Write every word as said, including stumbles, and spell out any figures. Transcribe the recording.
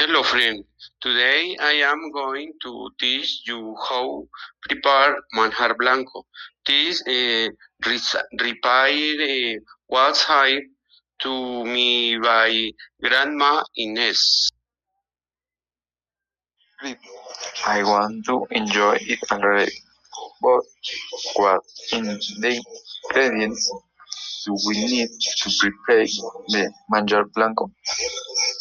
Hello friend, today I am going to teach you how prepare manjar blanco. This uh, repair uh, was hired to me by Grandma Ines. I want to enjoy it already. But what in the ingredients do we need to prepare the manjar blanco?